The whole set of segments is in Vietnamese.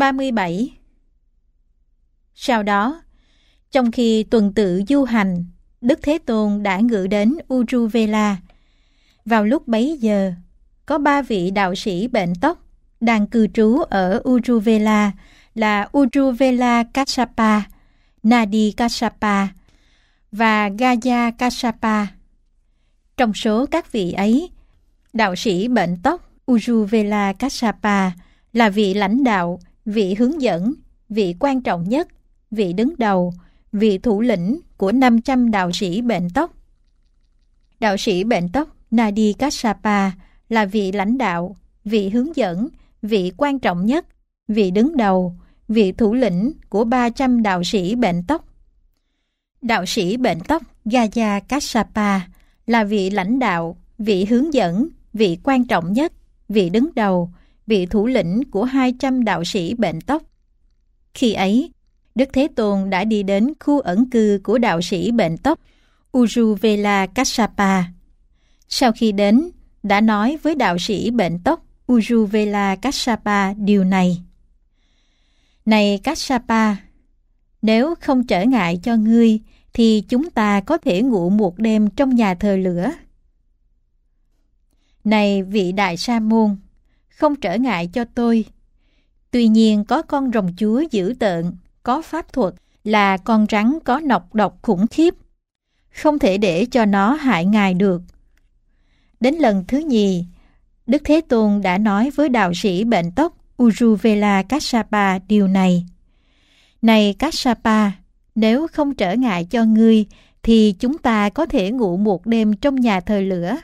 37. Sau đó, trong khi tuần tự du hành, Đức Thế Tôn đã ngự đến Uruvela. Vào lúc bấy giờ, có 3 vị đạo sĩ bệnh tóc đang cư trú ở Uruvela là Uruvela Kassapa, Nadi Kassapa và Gaya Kassapa. Trong số các vị ấy, đạo sĩ bệnh tóc Uruvela Kassapa là vị lãnh đạo, vị hướng dẫn, vị quan trọng nhất, vị đứng đầu, vị thủ lĩnh của 500 đạo sĩ bệnh tóc. Đạo sĩ bệnh tóc Nadi Kassapa là vị lãnh đạo, vị hướng dẫn, vị quan trọng nhất, vị đứng đầu, vị thủ lĩnh của 300 đạo sĩ bệnh tóc. Đạo sĩ bệnh tóc Gaya Kassapa là vị lãnh đạo, vị hướng dẫn, vị quan trọng nhất, vị đứng đầu, vị thủ lĩnh của 200 đạo sĩ bệnh tóc. Khi ấy, Đức Thế Tôn đã đi đến khu ẩn cư của đạo sĩ bệnh tóc Uruvela Kassapa. Sau khi đến, đã nói với đạo sĩ bệnh tóc Uruvela Kassapa điều này: Này Kassapa, nếu không trở ngại cho ngươi, thì chúng ta có thể ngủ một đêm trong nhà thờ lửa. Này vị đại sa môn, không trở ngại cho tôi. Tuy nhiên có con rồng chúa dữ tợn, có pháp thuật, là con rắn có nọc độc khủng khiếp. Không thể để cho nó hại ngài được. Đến lần thứ nhì, Đức Thế Tôn đã nói với đạo sĩ bệnh tóc Uruvela Kassapa điều này: Này Kassapa, nếu không trở ngại cho ngươi, thì chúng ta có thể ngủ một đêm trong nhà thờ lửa.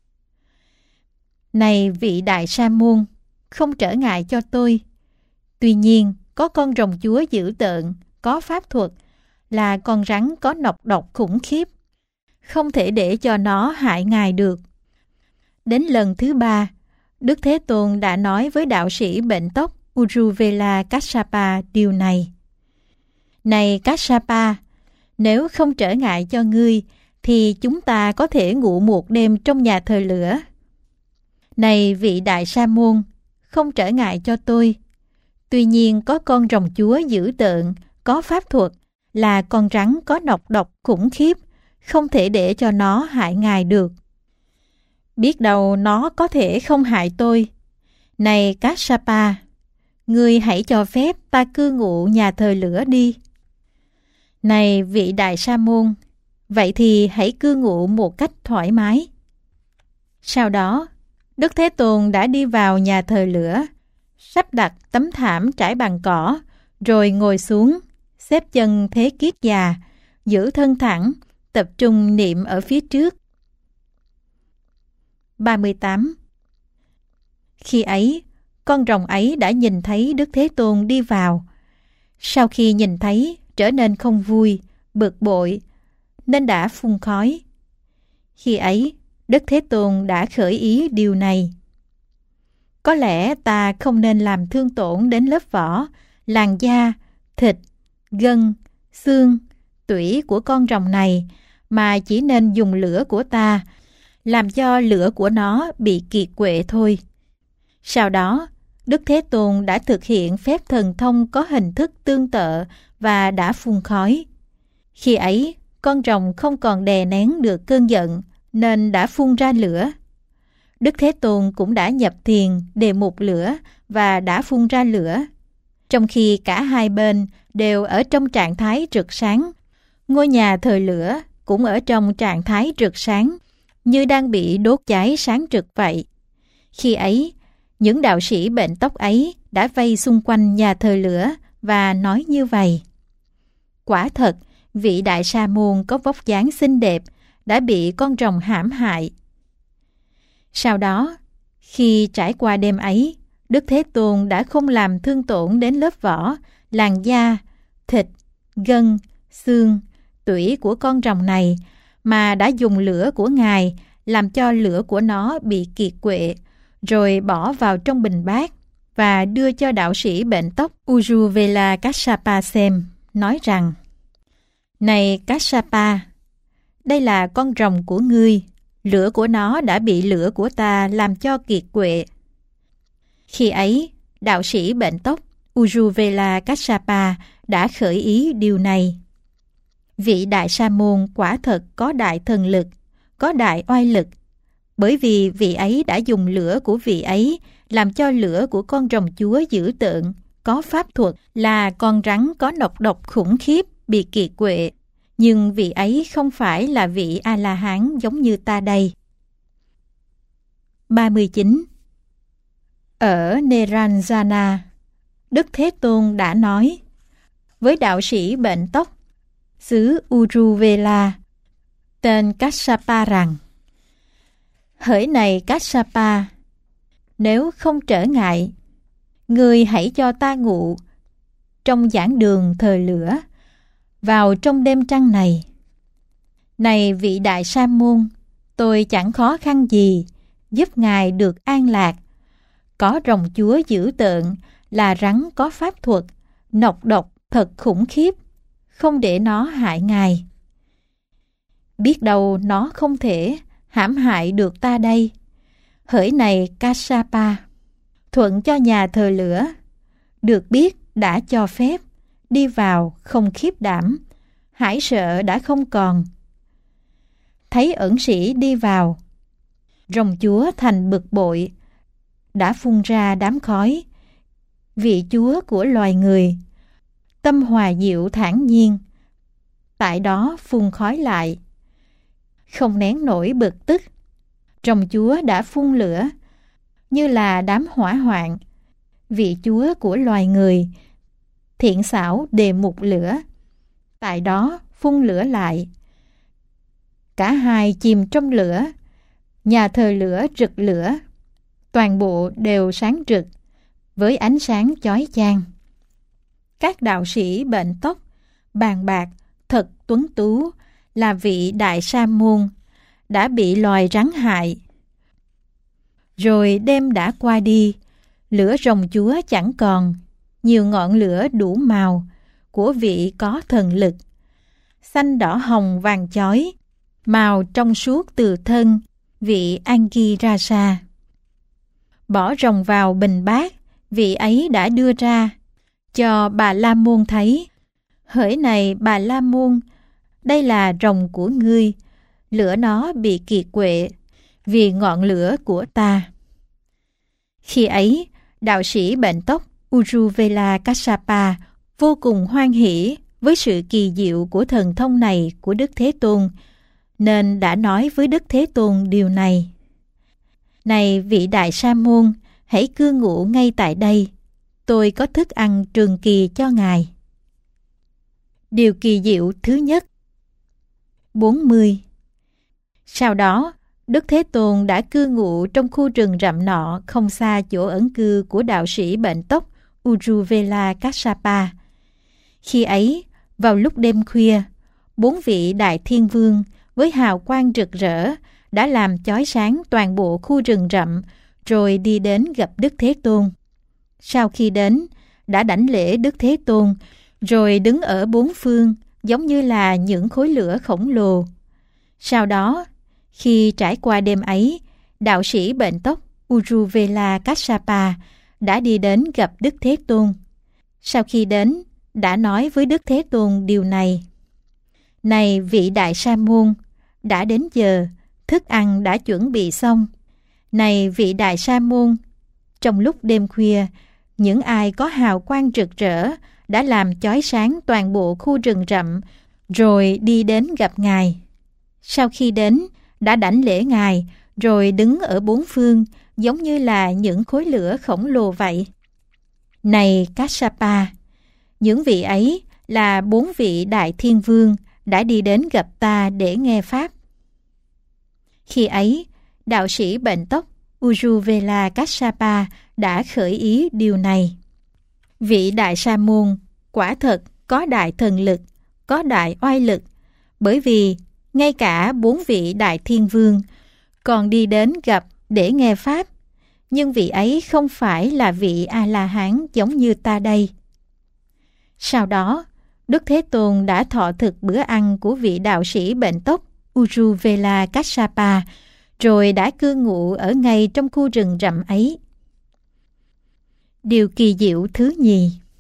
Này vị đại sa môn, không trở ngại cho tôi. Tuy nhiên, có con rồng chúa dữ tợn, có pháp thuật, là con rắn có nọc độc khủng khiếp. Không thể để cho nó hại ngài được. Đến lần thứ ba, Đức Thế Tôn đã nói với đạo sĩ bệnh tóc Uruvela Kassapa điều này: Này Kassapa, nếu không trở ngại cho ngươi, thì chúng ta có thể ngủ một đêm trong nhà thờ lửa. Này vị đại sa môn, không trở ngại cho tôi. Tuy nhiên có con rồng chúa dữ tợn, có pháp thuật, là con rắn có nọc độc khủng khiếp. Không thể để cho nó hại ngài được. Biết đâu nó có thể không hại tôi. Này Kassapa, ngươi hãy cho phép ta cư ngụ nhà thờ lửa đi. Này vị đại sa môn, vậy thì hãy cư ngụ một cách thoải mái. Sau đó, Đức Thế Tôn đã đi vào nhà thờ lửa, sắp đặt tấm thảm trải bằng cỏ, rồi ngồi xuống, xếp chân thế kiết già, giữ thân thẳng, tập trung niệm ở phía trước. 38. Khi ấy, con rồng ấy đã nhìn thấy Đức Thế Tôn đi vào. Sau khi nhìn thấy, trở nên không vui, bực bội, nên đã phun khói. Khi ấy, Đức Thế Tôn đã khởi ý điều này: Có lẽ ta không nên làm thương tổn đến lớp vỏ, làn da, thịt, gân, xương, tủy của con rồng này, mà chỉ nên dùng lửa của ta, làm cho lửa của nó bị kiệt quệ thôi. Sau đó, Đức Thế Tôn đã thực hiện phép thần thông có hình thức tương tự và đã phun khói. Khi ấy, con rồng không còn đè nén được cơn giận, nên đã phun ra lửa. Đức Thế Tôn cũng đã nhập thiền đề mục lửa và đã phun ra lửa. Trong khi cả hai bên đều ở trong trạng thái rực sáng, ngôi nhà thờ lửa cũng ở trong trạng thái rực sáng, như đang bị đốt cháy sáng rực vậy. Khi ấy, những đạo sĩ bệnh tóc ấy đã vây xung quanh nhà thờ lửa và nói như vậy: Quả thật, vị đại sa môn có vóc dáng xinh đẹp đã bị con rồng hãm hại. Sau đó, khi trải qua đêm ấy, Đức Thế Tôn đã không làm thương tổn đến lớp vỏ, làn da, thịt, gân, xương, tủy của con rồng này, mà đã dùng lửa của Ngài làm cho lửa của nó bị kiệt quệ, rồi bỏ vào trong bình bát và đưa cho đạo sĩ bệnh tóc Uruvela Kassapa xem, nói rằng: Này Kassapa, đây là con rồng của ngươi, lửa của nó đã bị lửa của ta làm cho kiệt quệ. Khi ấy, đạo sĩ bệnh tóc Ujjuvela Kassapa đã khởi ý điều này. Vị Đại Sa môn quả thật có đại thần lực, có đại oai lực, bởi vì vị ấy đã dùng lửa của vị ấy làm cho lửa của con rồng chúa dữ tợn, có pháp thuật là con rắn có nọc độc khủng khiếp bị kiệt quệ. Nhưng vị ấy không phải là vị A-la-hán giống như ta đây. 39. Ở Neranjana, Đức Thế Tôn đã nói với đạo sĩ bệnh tóc xứ Ujjuvela tên Kassapa rằng: hỡi này Kassapa, nếu không trở ngại, ngươi hãy cho ta ngụ trong giảng đường thờ lửa vào trong đêm trăng này. Này vị Đại Sa môn, tôi chẳng khó khăn gì giúp ngài được an lạc. Có rồng chúa dữ tợn là rắn có pháp thuật, nọc độc thật khủng khiếp, không để nó hại ngài. Biết đâu nó không thể hãm hại được ta đây. Hỡi này Kassapa, thuận cho nhà thờ lửa, được biết đã cho phép, đi vào không khiếp đảm, hãi sợ đã không còn. Thấy ẩn sĩ đi vào, rồng chúa thành bực bội, đã phun ra đám khói. Vị chúa của loài người, tâm hòa dịu thản nhiên, tại đó phun khói lại. Không nén nổi bực tức, rồng chúa đã phun lửa, như là đám hỏa hoạn. Vị chúa của loài người, thiện xảo đề mục lửa, tại đó phun lửa lại. Cả hai chìm trong lửa, nhà thờ lửa rực lửa, toàn bộ đều sáng rực với ánh sáng chói chang. Các đạo sĩ bệnh tóc bàn bạc thật tuấn tú là vị Đại Sa môn đã bị loài rắn hại. Rồi đêm đã qua đi, lửa rồng chúa chẳng còn, nhiều ngọn lửa đủ màu của vị có thần lực, xanh đỏ hồng vàng chói, màu trong suốt từ thân vị Angirasa. Bỏ rồng vào bình bát, vị ấy đã đưa ra cho Bà La Môn thấy. Hỡi này Bà La Môn, đây là rồng của ngươi, lửa nó bị kiệt quệ vì ngọn lửa của ta. Khi ấy, đạo sĩ bệnh tóc Ujjuvela Kassapa vô cùng hoan hỷ với sự kỳ diệu của thần thông này của Đức Thế Tôn, nên đã nói với Đức Thế Tôn điều này. Này vị Đại Sa môn, hãy cư ngụ ngay tại đây, tôi có thức ăn trường kỳ cho ngài. Điều kỳ diệu thứ nhất. 40. Sau đó, Đức Thế Tôn đã cư ngụ trong khu rừng rậm nọ không xa chỗ ẩn cư của đạo sĩ bệnh tóc Ujjuvela Kassapa. Khi ấy, vào lúc đêm khuya, 4 vị đại thiên vương với hào quang rực rỡ đã làm chói sáng toàn bộ khu rừng rậm, rồi đi đến gặp Đức Thế Tôn. Sau khi đến, đã đảnh lễ Đức Thế Tôn, rồi đứng ở bốn phương giống như là những khối lửa khổng lồ. Sau đó, khi trải qua đêm ấy, đạo sĩ bệnh tóc Ujjuvela Kassapa đã đi đến gặp Đức Thế Tôn. Sau khi đến, đã nói với Đức Thế Tôn điều này. Này vị Đại Sa môn, đã đến giờ, thức ăn đã chuẩn bị xong. Này vị Đại Sa môn, trong lúc đêm khuya, những ai có hào quang rực rỡ đã làm chói sáng toàn bộ khu rừng rậm, rồi đi đến gặp ngài. Sau khi đến, đã đảnh lễ ngài, rồi đứng ở bốn phương, giống như là những khối lửa khổng lồ vậy. Này Kassapa, những vị ấy là 4 vị đại thiên vương đã đi đến gặp ta để nghe pháp. Khi ấy, đạo sĩ bệnh tóc Ujjuvela Kassapa đã khởi ý điều này. Vị Đại Sa môn quả thật có đại thần lực, có đại oai lực, bởi vì ngay cả 4 vị đại thiên vương còn đi đến gặp để nghe pháp, nhưng vị ấy không phải là vị A-la-hán giống như ta đây. Sau đó, Đức Thế Tôn đã thọ thực bữa ăn của vị đạo sĩ bệnh tóc Ujjuvela Kassapa, rồi đã cư ngụ ở ngay trong khu rừng rậm ấy. Điều kỳ diệu thứ nhì.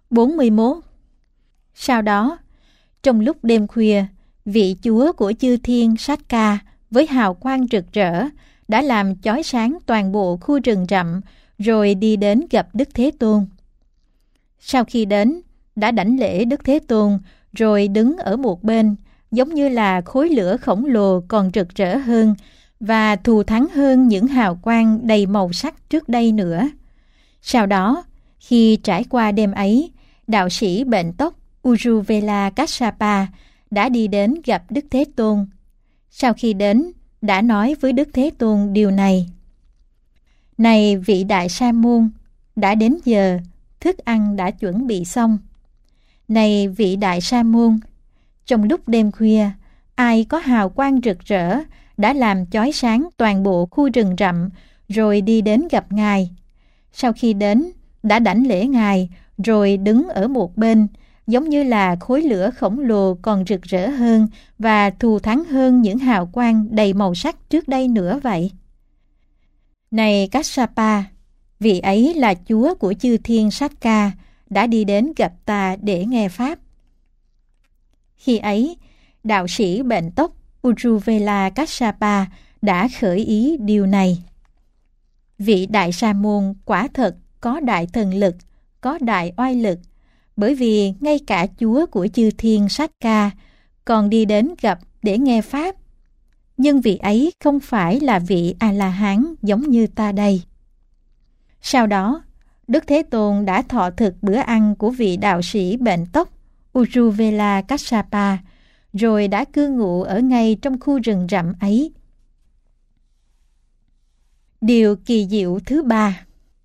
41. Sau đó, trong lúc đêm khuya, vị chúa của chư thiên Sát-ca với hào quang rực rỡ đã làm chói sáng toàn bộ khu rừng rậm, rồi đi đến gặp Đức Thế Tôn. Sau khi đến, đã đảnh lễ Đức Thế Tôn, rồi đứng ở một bên, giống như là khối lửa khổng lồ còn rực rỡ hơn và thù thắng hơn những hào quang đầy màu sắc trước đây nữa. Sau đó, khi trải qua đêm ấy, đạo sĩ bệnh tóc Ujjvala Kassapa đã đi đến gặp Đức Thế Tôn. Sau khi đến, đã nói với Đức Thế Tôn điều này: Này vị đại sa môn, đã đến giờ, thức ăn đã chuẩn bị xong. Này vị đại sa môn, trong lúc đêm khuya, ai có hào quang rực rỡ đã làm chói sáng toàn bộ khu rừng rậm, rồi đi đến gặp Ngài. Sau khi đến, đã đảnh lễ Ngài, rồi đứng ở một bên, giống như là khối lửa khổng lồ còn rực rỡ hơn và thù thắng hơn những hào quang đầy màu sắc trước đây nữa vậy. Này Kassapa, vị ấy là chúa của chư thiên Sát-ca, đã đi đến gặp ta để nghe Pháp. Khi ấy, đạo sĩ bệnh tóc Ujjvala Kassapa đã khởi ý điều này: Vị đại sa môn quả thật có đại thần lực, có đại oai lực, bởi vì ngay cả chúa của chư thiên Sát-ca còn đi đến gặp để nghe Pháp. Nhưng vị ấy không phải là vị A-la-hán giống như ta đây. Sau đó, Đức Thế Tôn đã thọ thực bữa ăn của vị đạo sĩ bệnh tóc Ujjvala Kassapa, rồi đã cư ngụ ở ngay trong khu rừng rậm ấy. Điều kỳ diệu thứ 3.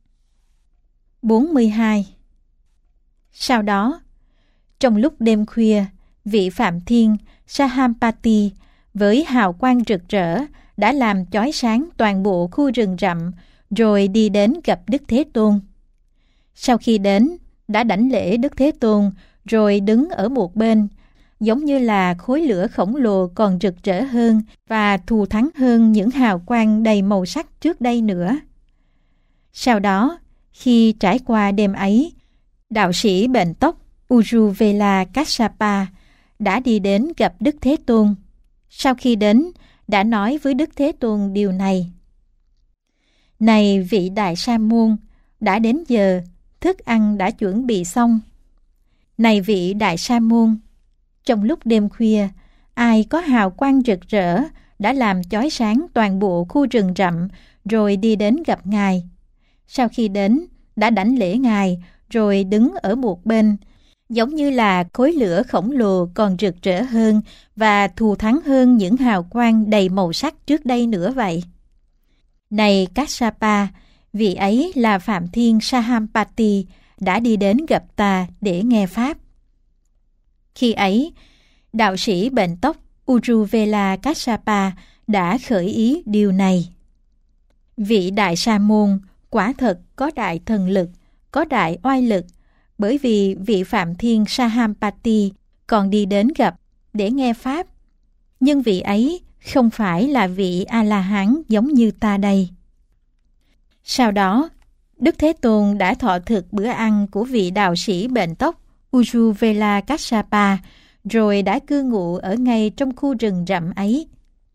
42. Sau đó, trong lúc đêm khuya, vị Phạm Thiên Sahampati với hào quang rực rỡ đã làm chói sáng toàn bộ khu rừng rậm, rồi đi đến gặp Đức Thế Tôn. Sau khi đến, đã đảnh lễ Đức Thế Tôn, rồi đứng ở một bên, giống như là khối lửa khổng lồ còn rực rỡ hơn và thù thắng hơn những hào quang đầy màu sắc trước đây nữa. Sau đó, khi trải qua đêm ấy, đạo sĩ bệnh tóc Ujjvala Kassapa đã đi đến gặp Đức Thế Tôn. Sau khi đến, đã nói với Đức Thế Tôn điều này: Này vị đại sa môn, đã đến giờ, thức ăn đã chuẩn bị xong. Này vị đại sa môn, trong lúc đêm khuya, ai có hào quang rực rỡ đã làm chói sáng toàn bộ khu rừng rậm, rồi đi đến gặp Ngài. Sau khi đến, đã đảnh lễ Ngài, rồi đứng ở một bên, giống như là khối lửa khổng lồ còn rực rỡ hơn và thù thắng hơn những hào quang đầy màu sắc trước đây nữa vậy. Này Kassapa, vị ấy là Phạm Thiên Sahampati, đã đi đến gặp ta để nghe Pháp. Khi ấy, đạo sĩ bệnh tóc Ujjvala Kassapa đã khởi ý điều này: Vị đại sa môn quả thật có đại thần lực, có đại oai lực, bởi vì vị Phạm Thiên Sahampati còn đi đến gặp để nghe Pháp. Nhưng vị ấy không phải là vị A-la-hán giống như ta đây. Sau đó, Đức Thế Tôn đã thọ thực bữa ăn của vị đạo sĩ bệnh tóc Ujjvala Kassapa, rồi đã cư ngụ ở ngay trong khu rừng rậm ấy.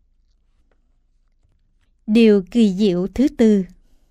Điều kỳ diệu thứ 4.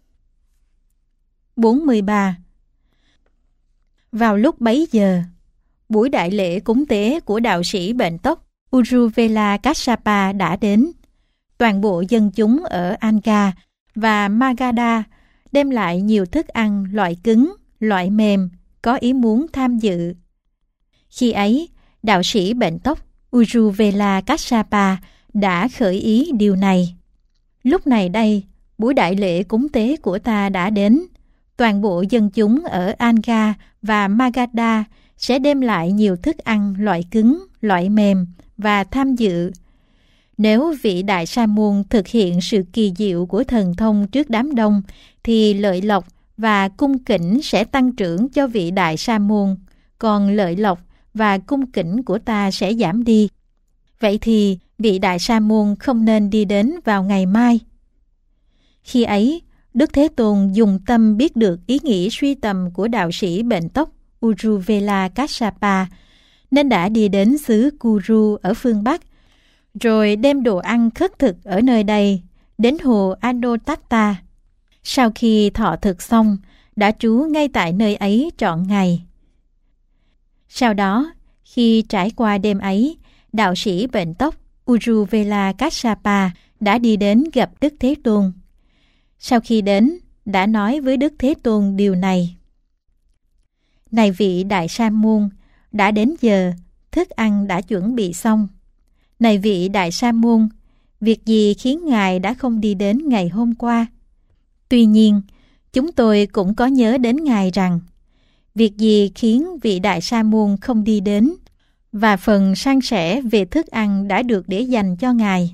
43. Vào lúc bấy giờ, buổi đại lễ cúng tế của đạo sĩ bệnh tóc Ujjvala Kassapa đã đến. Toàn bộ dân chúng ở Anga và Magadha đem lại nhiều thức ăn loại cứng, loại mềm, có ý muốn tham dự. Khi ấy, đạo sĩ bệnh tóc Ujjvala Kassapa đã khởi ý điều này: Lúc này đây, buổi đại lễ cúng tế của ta đã đến. Toàn bộ dân chúng ở Anga và Magadha sẽ đem lại nhiều thức ăn loại cứng, loại mềm và tham dự. Nếu vị đại sa môn thực hiện sự kỳ diệu của thần thông trước đám đông, thì lợi lộc và cung kính sẽ tăng trưởng cho vị đại sa môn, còn lợi lộc và cung kính của ta sẽ giảm đi. Vậy thì vị đại sa môn không nên đi đến vào ngày mai. Khi ấy, Đức Thế Tôn dùng tâm biết được ý nghĩ suy tầm của đạo sĩ bệnh tóc Uruvela Kassapa, nên đã đi đến xứ Kuru ở phương Bắc, rồi đem đồ ăn khất thực ở nơi đây đến hồ Anotatta. Sau khi thọ thực xong, đã trú ngay tại nơi ấy trọn ngày. Sau đó, khi trải qua đêm ấy, đạo sĩ bệnh tóc Uruvela Kassapa đã đi đến gặp Đức Thế Tôn. Sau khi đến, đã nói với Đức Thế Tôn điều này: Này vị Đại Sa Môn, đã đến giờ, thức ăn đã chuẩn bị xong. Này vị Đại Sa Môn, việc gì khiến Ngài đã không đi đến ngày hôm qua? Tuy nhiên, chúng tôi cũng có nhớ đến Ngài rằng, việc gì khiến vị Đại Sa Môn không đi đến, và phần san sẻ về thức ăn đã được để dành cho Ngài.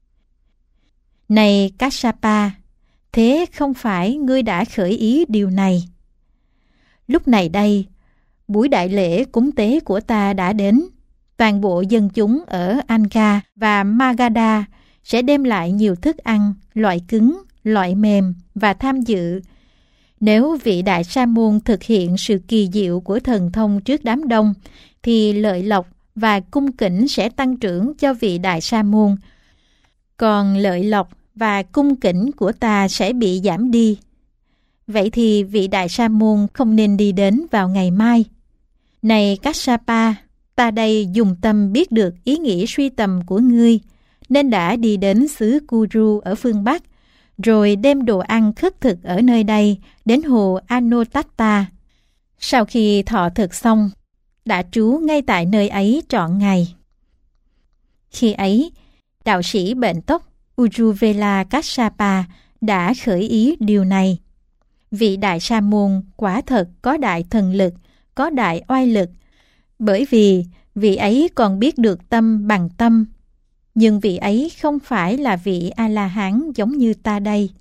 Này Kassapa, thế không phải ngươi đã khởi ý điều này? Lúc này đây, buổi đại lễ cúng tế của ta đã đến. Toàn bộ dân chúng ở Anga và Magadha sẽ đem lại nhiều thức ăn, loại cứng, loại mềm và tham dự. Nếu vị Đại Sa Môn thực hiện sự kỳ diệu của thần thông trước đám đông, thì lợi lộc và cung kính sẽ tăng trưởng cho vị Đại Sa Môn. Còn lợi lộc và cung kính của ta sẽ bị giảm đi. Vậy thì vị Đại Sa Môn không nên đi đến vào ngày mai. Này Kassapa, ta đây dùng tâm biết được ý nghĩ suy tầm của ngươi, nên đã đi đến xứ Kuru ở phương Bắc, rồi đem đồ ăn khất thực ở nơi đây đến hồ Anotatta. Sau khi thọ thực xong, đã trú ngay tại nơi ấy trọn ngày. Khi ấy, đạo sĩ bệnh tóc Uruvela Kassapa đã khởi ý điều này: Vị Đại Sa Môn quả thật có đại thần lực, có đại oai lực, bởi vì vị ấy còn biết được tâm bằng tâm. Nhưng vị ấy không phải là vị A-la-hán giống như ta đây.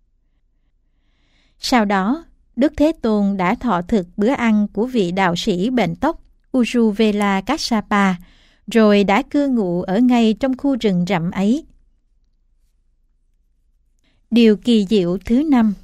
Sau đó, Đức Thế Tôn đã thọ thực bữa ăn của vị đạo sĩ bệnh tóc Uruvela Kassapa, rồi đã cư ngụ ở ngay trong khu rừng rậm ấy. Điều kỳ diệu thứ 5.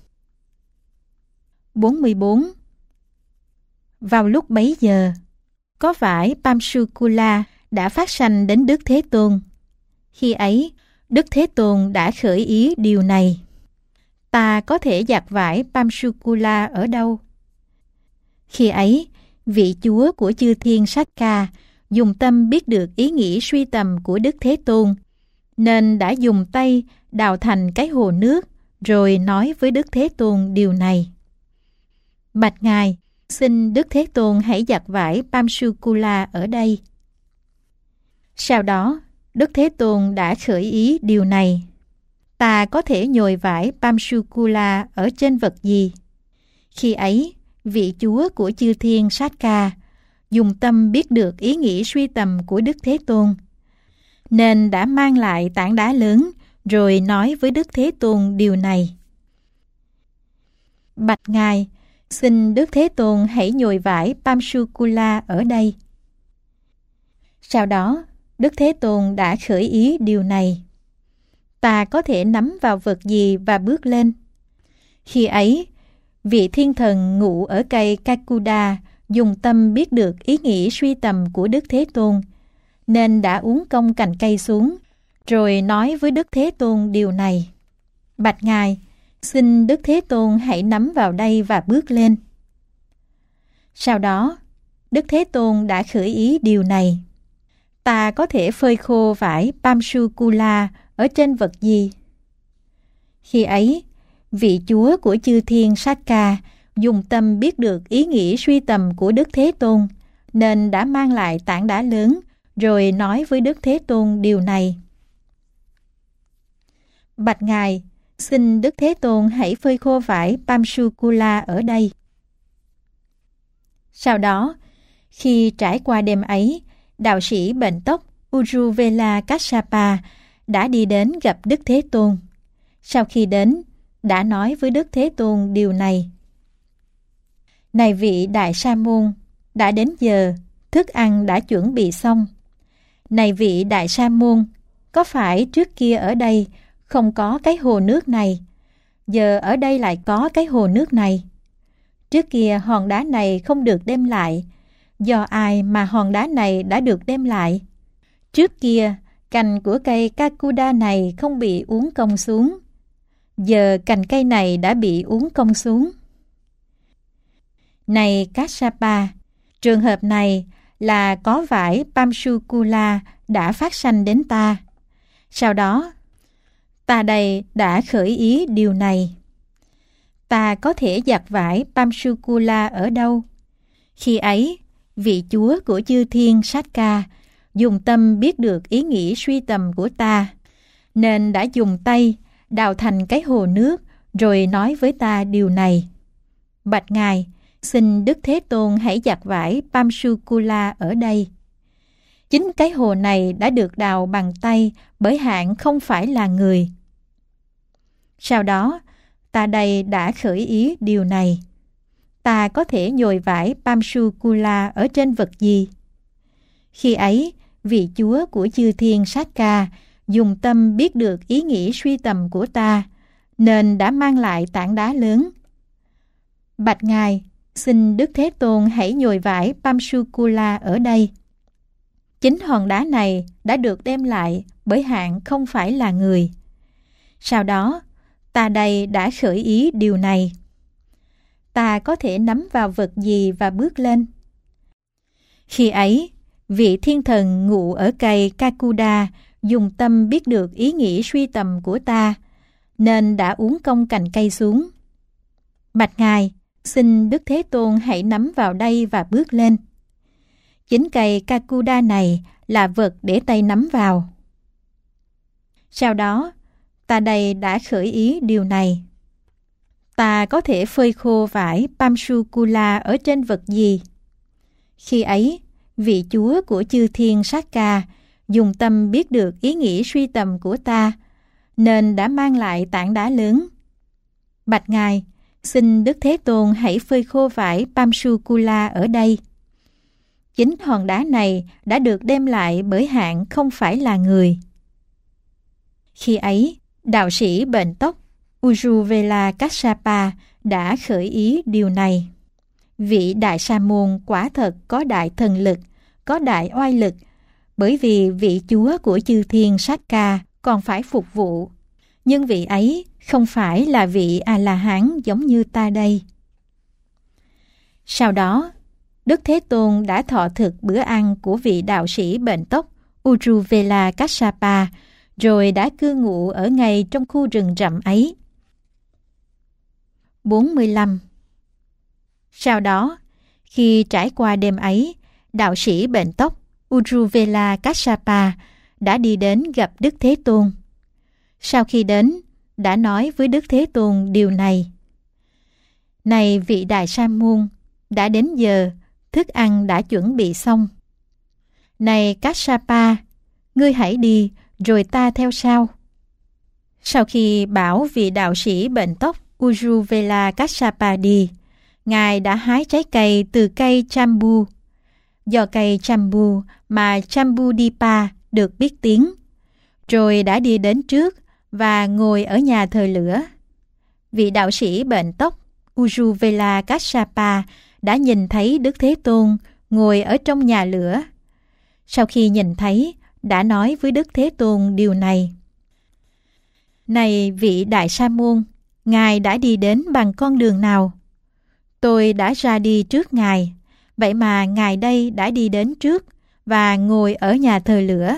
44. Vào lúc bấy giờ, có vải Pamsukula đã phát sanh đến Đức Thế Tôn. Khi ấy, Đức Thế Tôn đã khởi ý điều này: Ta có thể giặt vải Pamsukula ở đâu? Khi ấy, vị chúa của chư thiên Sakka dùng tâm biết được ý nghĩ suy tầm của Đức Thế Tôn, nên đã dùng tay đào thành cái hồ nước, rồi nói với Đức Thế Tôn điều này: Bạch Ngài, xin Đức Thế Tôn hãy giặt vải Pamsukula ở đây. Sau đó, Đức Thế Tôn đã khởi ý điều này: Ta có thể nhồi vải Pamsukula ở trên vật gì? Khi ấy, vị chúa của chư thiên Sakka dùng tâm biết được ý nghĩ suy tầm của Đức Thế Tôn, nên đã mang lại tảng đá lớn, rồi nói với Đức Thế Tôn điều này: Bạch Ngài, xin Đức Thế Tôn hãy nhồi vải Pamsukula ở đây. Sau đó, Đức Thế Tôn đã khởi ý điều này: Ta có thể nắm vào vật gì và bước lên? Khi ấy, vị thiên thần ngụ ở cây Kakuda dùng tâm biết được ý nghĩ suy tầm của Đức Thế Tôn, nên đã uốn cong cành cây xuống, rồi nói với Đức Thế Tôn điều này: Bạch Ngài, xin Đức Thế Tôn hãy nắm vào đây và bước lên. Sau đó, Đức Thế Tôn đã khởi ý điều này: Ta có thể phơi khô vải Pamsukula ở trên vật gì? Khi ấy, vị chúa của chư thiên Sakka dùng tâm biết được ý nghĩ suy tầm của Đức Thế Tôn, nên đã mang lại tảng đá lớn, rồi nói với Đức Thế Tôn điều này: Bạch Ngài, xin Đức Thế Tôn hãy phơi khô vải Pamsukula ở đây. Sau đó, khi trải qua đêm ấy, đạo sĩ bệnh tóc Uruvela Kassapa đã đi đến gặp Đức Thế Tôn. Sau khi đến, đã nói với Đức Thế Tôn điều này: Này vị Đại Sa Môn, đã đến giờ, thức ăn đã chuẩn bị xong. Này vị Đại Sa Môn, có phải trước kia ở đây không có cái hồ nước này, giờ ở đây lại có cái hồ nước này? Trước kia hòn đá này không được đem lại. Do ai mà hòn đá này đã được đem lại? Trước kia, cành của cây Kakuda này không bị uốn cong xuống. Giờ cành cây này đã bị uốn cong xuống. Này Kassapa, trường hợp này là có vải Pamsukula đã phát sanh đến ta. Sau đó, ta đây đã khởi ý điều này. Ta có thể giặt vải Pamsukula ở đâu? Khi ấy, vị chúa của chư thiên Satka dùng tâm biết được ý nghĩ suy tầm của ta, nên đã dùng tay đào thành cái hồ nước rồi nói với ta điều này. Bạch Ngài, xin Đức Thế Tôn hãy giặt vải Pamsukula ở đây. Chính cái hồ này đã được đào bằng tay bởi hạng không phải là người. Sau đó, ta đây đã khởi ý điều này. Ta có thể nhồi vải Pamsukula ở trên vật gì? Khi ấy, vị chúa của chư thiên Satka dùng tâm biết được ý nghĩ suy tầm của ta, nên đã mang lại tảng đá lớn. Bạch Ngài, xin Đức Thế Tôn hãy nhồi vải Pamsukula ở đây. Chính hòn đá này đã được đem lại bởi hạng không phải là người. Sau đó, ta đây đã khởi ý điều này. Ta có thể nắm vào vật gì và bước lên? Khi ấy, vị thiên thần ngụ ở cây Kakuda dùng tâm biết được ý nghĩ suy tầm của ta, nên đã uốn cong cành cây xuống. Bạch Ngài, xin Đức Thế Tôn hãy nắm vào đây và bước lên. Chính cây Kakuda này là vật để tay nắm vào. Sau đó, ta đây đã khởi ý điều này. Ta có thể phơi khô vải Pamsukula ở trên vật gì? Khi ấy, vị chúa của chư thiên Satka dùng tâm biết được ý nghĩ suy tầm của ta, nên đã mang lại tảng đá lớn. Bạch Ngài, xin Đức Thế Tôn hãy phơi khô vải Pamsukula ở đây. Chính hòn đá này đã được đem lại bởi hạng không phải là người. Khi ấy, đạo sĩ bệnh tóc Ujjuvela Kassapa đã khởi ý điều này. Vị đại sa môn quả thật có đại thần lực, có đại oai lực, bởi vì vị chúa của chư thiên Satka còn phải phục vụ. Nhưng vị ấy không phải là vị A-la-hán giống như ta đây. Sau đó, Đức Thế Tôn đã thọ thực bữa ăn của vị đạo sĩ bệnh tóc Ujjuvela Kassapa, rồi đã cư ngụ ở ngay trong khu rừng rậm ấy. 45. Sau đó, khi trải qua đêm ấy, đạo sĩ bệnh tóc Ujjuvela Kassapa đã đi đến gặp Đức Thế Tôn. Sau khi đến, đã nói với Đức Thế Tôn điều này. Này vị đại sa môn, đã đến giờ, thức ăn đã chuẩn bị xong. Này Kassapa, ngươi hãy đi, rồi ta theo sau. Sau khi bảo vị đạo sĩ bệnh tóc Ujjuvela Kassapa đi, Ngài đã hái trái cây từ cây Chambu. Do cây Chambu mà Chambudipa được biết tiếng, rồi đã đi đến trước và ngồi ở nhà thờ lửa. Vị đạo sĩ bệnh tóc Ujjuvela Kassapa đã nhìn thấy Đức Thế Tôn ngồi ở trong nhà lửa. Sau khi nhìn thấy, đã nói với Đức Thế Tôn điều này. Này vị đại sa môn, Ngài đã đi đến bằng con đường nào? Tôi đã ra đi trước Ngài, vậy mà Ngài đây đã đi đến trước và ngồi ở nhà thờ lửa.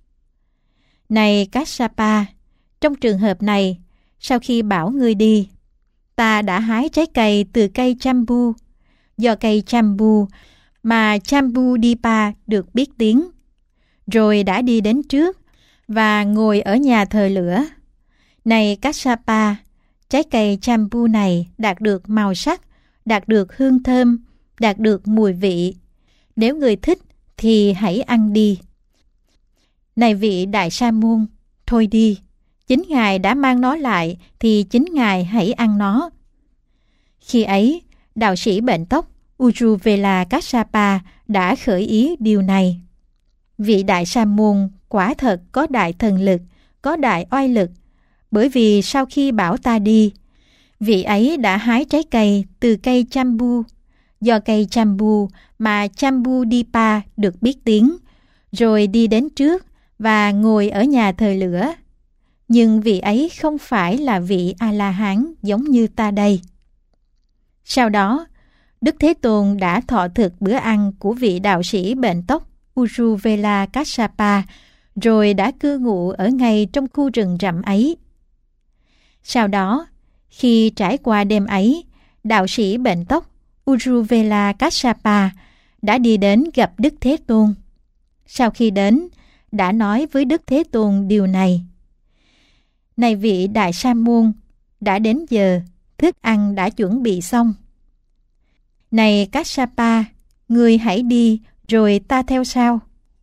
Này Kassapa, trong trường hợp này, sau khi bảo ngươi đi, ta đã hái trái cây từ cây Chambu. Do cây Chambu mà Chambudipa được biết tiếng, rồi đã đi đến trước và ngồi ở nhà thờ lửa. Này Kassapa, trái cây Chambu này đạt được màu sắc, đạt được hương thơm, đạt được mùi vị. Nếu người thích thì hãy ăn đi. Này vị đại sa môn, thôi đi. Chính Ngài đã mang nó lại thì chính Ngài hãy ăn nó. Khi ấy, đạo sĩ bệnh tóc Ujjuvela Kassapa đã khởi ý điều này. Vị đại sa môn quả thật có đại thần lực, có đại oai lực, bởi vì sau khi bảo ta đi, Vị ấy đã hái trái cây từ cây Chambu. Do cây Chambu mà Chambudipa được biết tiếng, rồi đi đến trước và ngồi ở nhà thờ lửa. Nhưng vị ấy không phải là vị A-la-hán giống như ta đây. Sau đó, Đức Thế Tôn đã thọ thực bữa ăn của vị đạo sĩ bệnh tóc Uruvela Kassapa, rồi đã cư ngụ ở ngay trong khu rừng rậm ấy. Sau đó, khi trải qua đêm ấy, đạo sĩ bệnh tóc Uruvela Kassapa đã đi đến gặp Đức Thế Tôn. Sau khi đến, đã nói với Đức Thế Tôn điều này: Này vị Đại Sa Môn, đã đến giờ, thức ăn đã chuẩn bị xong. Này Kassapa, ngươi hãy đi, rồi ta theo sau.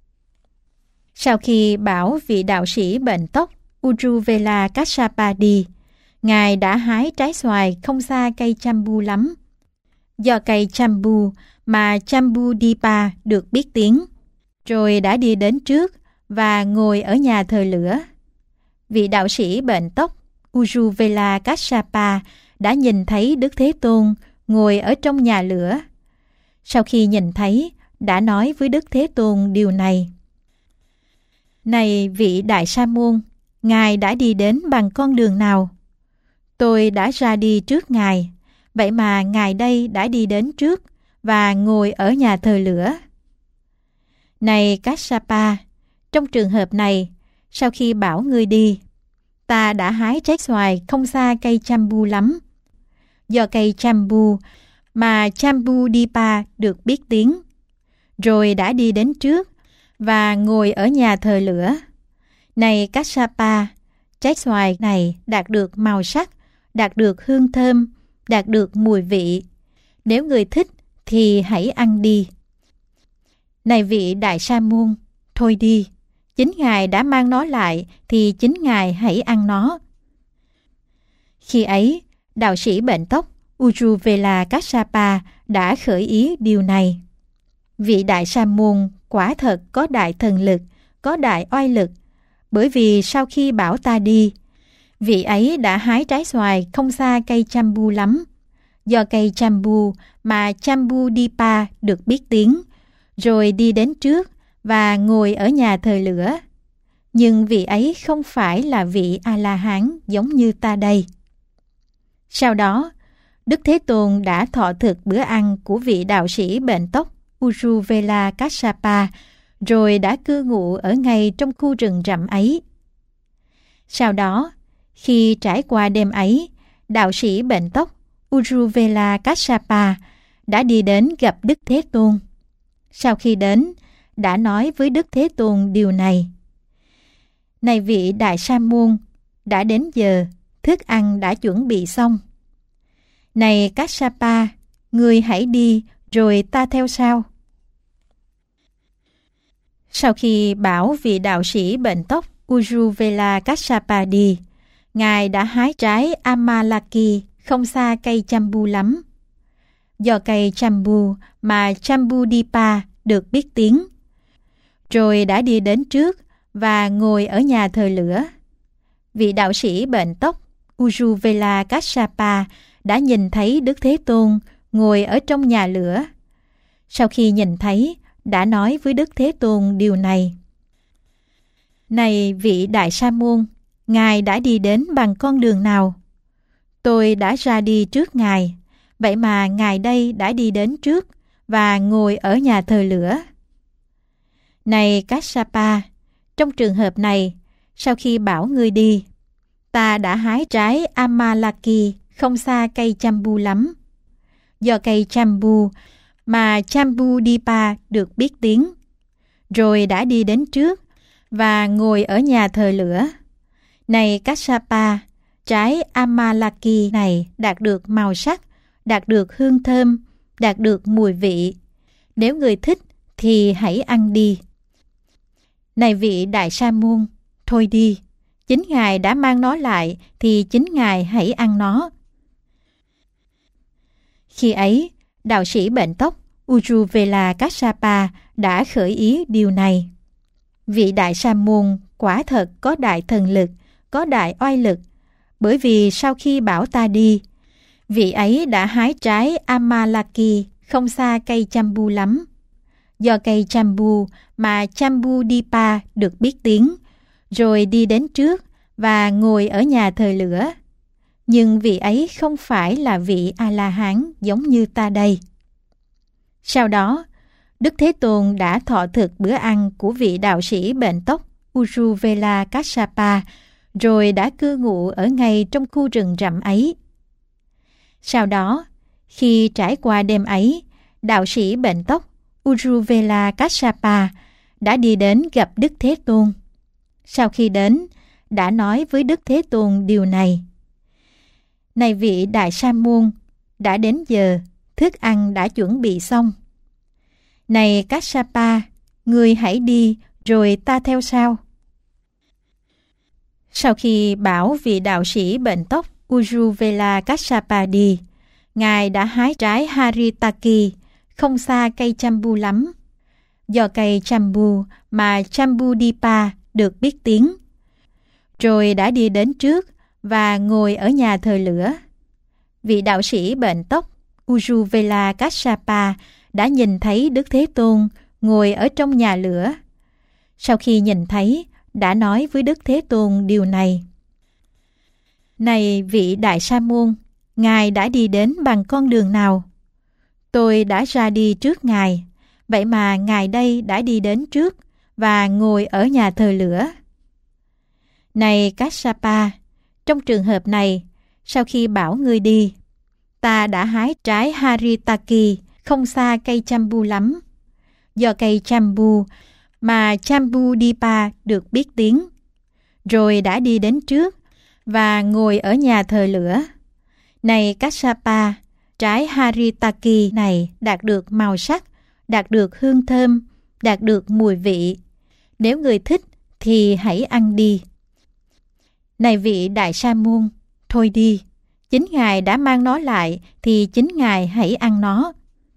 Sau khi bảo vị đạo sĩ bệnh tóc Uruvela Kassapa đi, Ngài đã hái trái xoài không xa cây Chambu lắm. Do cây Chambu mà Chambudipa được biết tiếng, rồi đã đi đến trước và ngồi ở nhà thờ lửa. Vị đạo sĩ bệnh tóc Uruvela Kassapa đã nhìn thấy Đức Thế Tôn ngồi ở trong nhà lửa. Sau khi nhìn thấy, đã nói với Đức Thế Tôn điều này: Này vị Đại Sa Môn, Ngài đã đi đến bằng con đường nào? Tôi đã ra đi trước Ngài, vậy mà Ngài đây đã đi đến trước và ngồi ở nhà thờ lửa. Này Kassapa, trong trường hợp này, sau khi bảo ngươi đi, ta đã hái trái xoài không xa cây Chambu lắm. Do cây Chambu mà Chambudipa được biết tiếng, rồi đã đi đến trước và ngồi ở nhà thờ lửa. Này Kassapa, trái xoài này đạt được màu sắc, đạt được hương thơm, đạt được mùi vị. Nếu người thích thì hãy ăn đi. Này vị Đại Sa Môn, thôi đi. Chính Ngài đã mang nó lại thì chính Ngài hãy ăn nó. Khi ấy, đạo sĩ bệnh tóc Uruvela Kassapa đã khởi ý điều này: Vị Đại Sa Môn quả thật có đại thần lực, có đại oai lực, bởi vì sau khi bảo ta đi, vị ấy đã hái trái xoài không xa cây Chambu lắm. Do cây Chambu mà Chambudipa được biết tiếng, rồi đi đến trước và ngồi ở nhà thờ lửa. Nhưng vị ấy không phải là vị A-la-hán giống như ta đây. Sau đó, Đức Thế Tôn đã thọ thực bữa ăn của vị đạo sĩ bệnh tóc Uruvela Kassapa, rồi đã cư ngụ ở ngay trong khu rừng rậm ấy. Sau đó, khi trải qua đêm ấy, đạo sĩ bệnh tóc Uruvela Kassapa đã đi đến gặp Đức Thế Tôn. Sau khi đến, đã nói với Đức Thế Tôn điều này: Này vị Đại Sa Môn, đã đến giờ, thức ăn đã chuẩn bị xong. Này Kassapa, ngươi hãy đi, rồi ta theo sau. Sau khi bảo vị đạo sĩ bệnh tóc Uruvela Kassapa đi, Ngài đã hái trái Amalaki không xa cây Chambu lắm. Do cây Chambu mà Chambudipa được biết tiếng, rồi đã đi đến trước và ngồi ở nhà thờ lửa. Vị đạo sĩ bệnh tóc Uruvela Kassapa đã nhìn thấy Đức Thế Tôn ngồi ở trong nhà lửa. Sau khi nhìn thấy, đã nói với Đức Thế Tôn điều này: Này vị Đại Sa Môn, Ngài đã đi đến bằng con đường nào? Tôi đã ra đi trước Ngài, vậy mà Ngài đây đã đi đến trước và ngồi ở nhà thờ lửa. Này Kassapa, trong trường hợp này, sau khi bảo ngươi đi, ta đã hái trái Amalaki không xa cây Chambu lắm. Do cây Chambu mà Chambudipa được biết tiếng, rồi đã đi đến trước và ngồi ở nhà thờ lửa. Này Kassapa, trái Amalaki này đạt được màu sắc, đạt được hương thơm, đạt được mùi vị. Nếu người thích thì hãy ăn đi. Này vị Đại Sa Môn, thôi đi. Chính Ngài đã mang nó lại thì chính Ngài hãy ăn nó. Khi ấy, đạo sĩ bệnh tóc Uruvela Kassapa đã khởi ý điều này: Vị Đại Sa Môn quả thật có đại thần lực, có đại oai lực, bởi vì sau khi bảo ta đi, Vị ấy đã hái trái Amalaki không xa cây Chambu lắm. Do cây Chambu mà Chambudipa được biết tiếng, rồi đi đến trước và ngồi ở nhà thờ lửa. Nhưng vị ấy không phải là vị A-la-hán giống như ta đây. Sau đó, Đức Thế Tôn đã thọ thực bữa ăn của vị đạo sĩ bệnh tóc Uruvela Kassapa, rồi đã cư ngụ ở ngay trong khu rừng rậm ấy. Sau đó, khi trải qua đêm ấy, đạo sĩ bệnh tóc Uruvela Kassapa đã đi đến gặp Đức Thế Tôn. Sau khi đến, đã nói với Đức Thế Tôn điều này: Này vị Đại Sa Môn, đã đến giờ, thức ăn đã chuẩn bị xong. Này Kassapa, ngươi hãy đi, rồi ta theo sau. Sau khi bảo vị đạo sĩ bệnh tóc Uruvela Kassapa đi, Ngài đã hái trái Haritaki, không xa cây Chambu lắm. Do cây Chambu mà Chambudipa được biết tiếng, rồi đã đi đến trước và ngồi ở nhà thờ lửa. Vị đạo sĩ bệnh tóc Uruvela Kassapa đã nhìn thấy Đức Thế Tôn ngồi ở trong nhà lửa. Sau khi nhìn thấy, đã nói với Đức Thế Tôn điều này: Này vị Đại Sa Môn, Ngài đã đi đến bằng con đường nào? Tôi đã ra đi trước Ngài, vậy mà Ngài đây đã đi đến trước và ngồi ở nhà thờ lửa. Này Kassapa, trong trường hợp này, sau khi bảo ngươi đi, ta đã hái trái Haritaki không xa cây Chambu lắm. Do cây Chambu mà Chambudipa được biết tiếng, rồi đã đi đến trước và ngồi ở nhà thờ lửa. Này Kassapa, trái Haritaki này đạt được màu sắc, đạt được hương thơm, đạt được mùi vị. Nếu người thích thì hãy ăn đi. Này vị Đại Sa Môn, thôi đi, chính Ngài đã mang nó lại thì chính Ngài hãy ăn nó.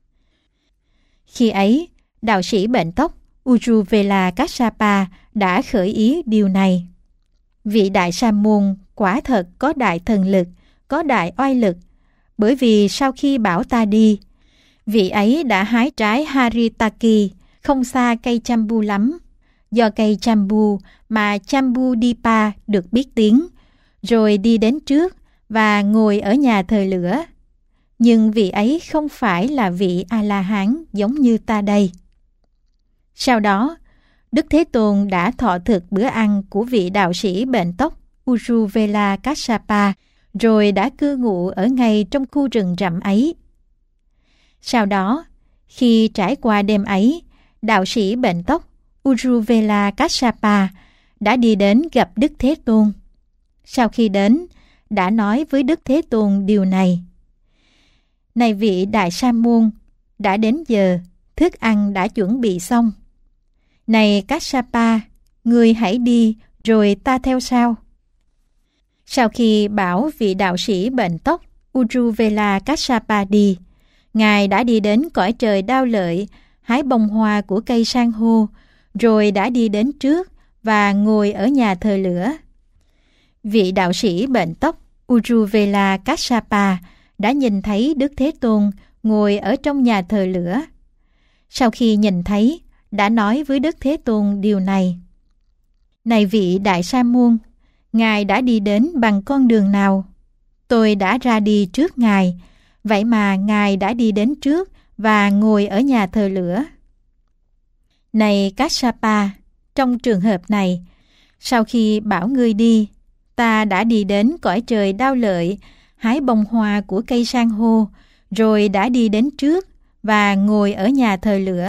Khi ấy, đạo sĩ bệnh tóc Uruvela Kassapa đã khởi ý điều này: Vị Đại Sa Môn quả thật có đại thần lực, có đại oai lực, bởi vì sau khi bảo ta đi, vị ấy đã hái trái Haritaki không xa cây Chambu lắm. Do cây Chambu mà Chambudipa được biết tiếng, rồi đi đến trước và ngồi ở nhà thờ lửa. Nhưng vị ấy không phải là vị A-la-hán giống như ta đây. Sau đó, Đức Thế Tôn đã thọ thực bữa ăn của vị đạo sĩ bệnh tóc Uruvela Kassapa, rồi đã cư ngụ ở ngay trong khu rừng rậm ấy. Sau đó, khi trải qua đêm ấy, đạo sĩ bệnh tóc Uruvela Kassapa đã đi đến gặp Đức Thế Tôn. Sau khi đến, đã nói với Đức Thế Tôn điều này: Này vị Đại Sa Môn, đã đến giờ, thức ăn đã chuẩn bị xong. Này Kassapa, ngươi hãy đi, rồi ta theo sau. Sau khi bảo vị đạo sĩ bệnh tóc Uruvela Kassapa đi, Ngài đã đi đến cõi trời Đao Lợi, hái bông hoa của cây san hô, rồi đã đi đến trước và ngồi ở nhà thờ lửa. Vị đạo sĩ bệnh tóc Uruvela Kassapa đã nhìn thấy Đức Thế Tôn ngồi ở trong nhà thờ lửa. Sau khi nhìn thấy, đã nói với Đức Thế Tôn điều này: Này vị Đại Sa Môn, Ngài đã đi đến bằng con đường nào? Tôi đã ra đi trước Ngài, vậy mà Ngài đã đi đến trước và ngồi ở nhà thờ lửa. Này Kassapa, trong trường hợp này, sau khi bảo ngươi đi, ta đã đi đến cõi trời Đao Lợi, hái bông hoa của cây san hô, rồi đã đi đến trước và ngồi ở nhà thờ lửa.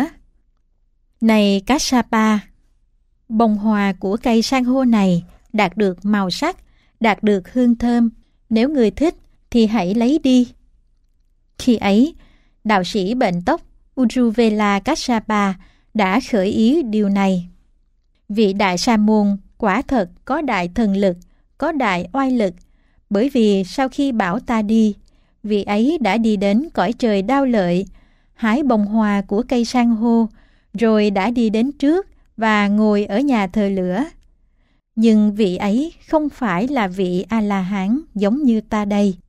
Này Kassapa, bông hoa của cây san hô này đạt được màu sắc, đạt được hương thơm. Nếu người thích thì hãy lấy đi. Khi ấy, đạo sĩ bệnh tóc Uruvela Kassapa đã khởi ý điều này: Vị Đại Sa Môn quả thật có đại thần lực, có đại oai lực, bởi vì sau khi bảo ta đi, vị ấy đã đi đến cõi trời Đao Lợi, hái bông hoa của cây san hô, rồi đã đi đến trước và ngồi ở nhà thờ lửa. Nhưng vị ấy không phải là vị A-la-hán giống như ta đây.